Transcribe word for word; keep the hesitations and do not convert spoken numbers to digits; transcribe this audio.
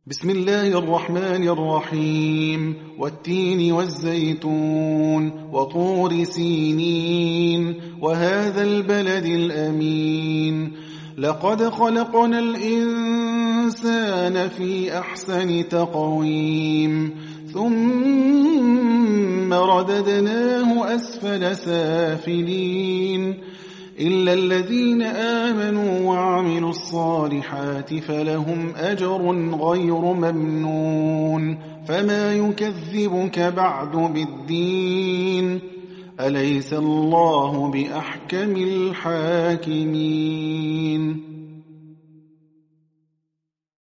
بسم الله الرحمن الرحيم والتين والزيتون وطور سينين وهذا البلد الأمين لقد خلقنا الإنسان في أحسن تقويم ثم رددناه أسفل سافلين إلا الذين آمنوا وعملوا الصالحات فلهم أجر غير ممنون فما يكذبك بعد بالدين أليس الله بأحكم الحاكمين